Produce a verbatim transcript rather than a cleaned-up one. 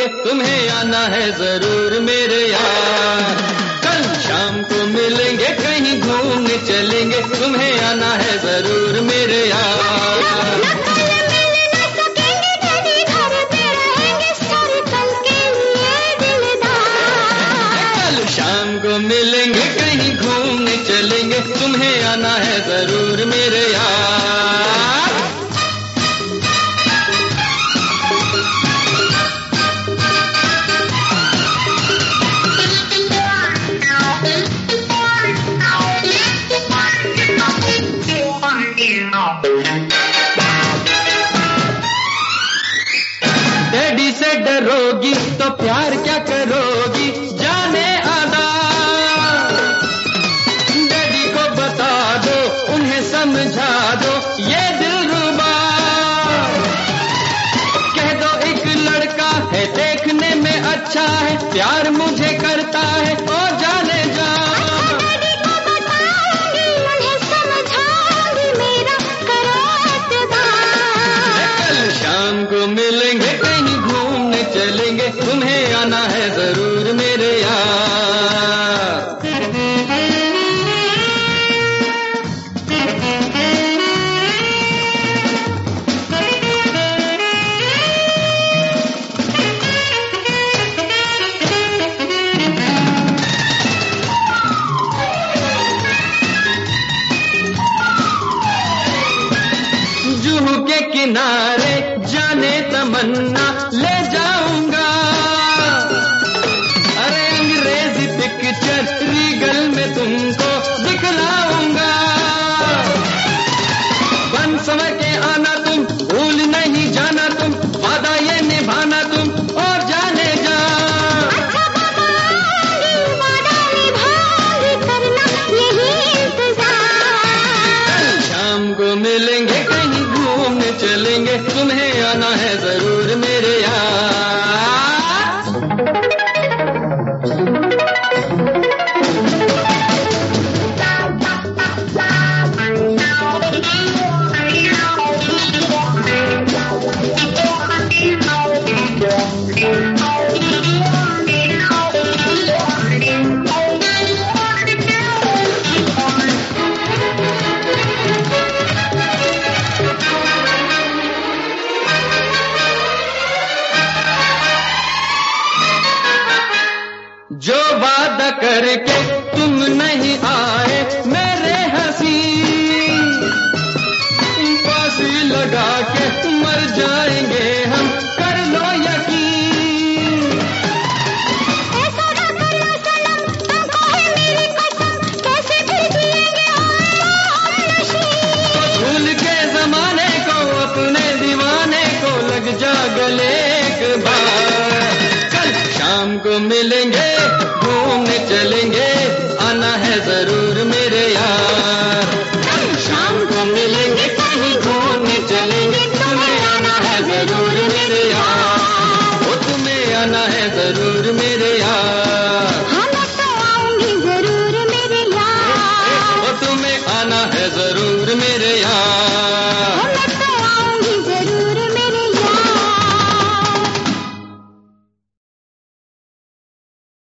तुम्हें आना है जरूर मेरे यार। कल शाम को मिलेंगे कहीं घूमने चलेंगे, तुम्हें आना है जरूर मेरे यार। कल शाम को मिलेंगे कहीं घूमने चलेंगे, तुम्हें आना है जरूर मेरे यार। डैडी से डरोगी तो प्यार क्या करोगी जाने आदा। डैडी को बता दो, उन्हें समझा दो ये दिलरुबा। कह दो एक लड़का है देखने में अच्छा है, प्यार मुझे करता है और जाने जा। शाम को मिलेंगे कहीं घूमने चलेंगे, तुम्हें आना है जरूर मेरे यार। जुहू के किनारे जाने तमन्ना ले जाऊंगा। अरे अंग्रेजी पिक्चर रीगल में तुमको दिखलाऊंगा। बन समय के आना तुम, भूल नहीं जाना तुम, वादा ये निभाना तुम और जाने जा। कल शाम को मिलेंगे कहीं घूमने चलेंगे, तुम्हें आना है जरूर मेरे यार। जो वादा करके तुम नहीं आए मेरे हंसी, फांसी लगा के मर जाएंगे हम, कर लो यकीन। ऐसा ना करना सनम, तुमको है मेरी कसम, कैसे फिर जिएंगे हम नशीब। तो भूल के जमाने को, अपने दीवाने को लग जा गले एक बार। कल शाम को मिलेंगे घूमने चलेंगे, आना है जरूर मेरे यार।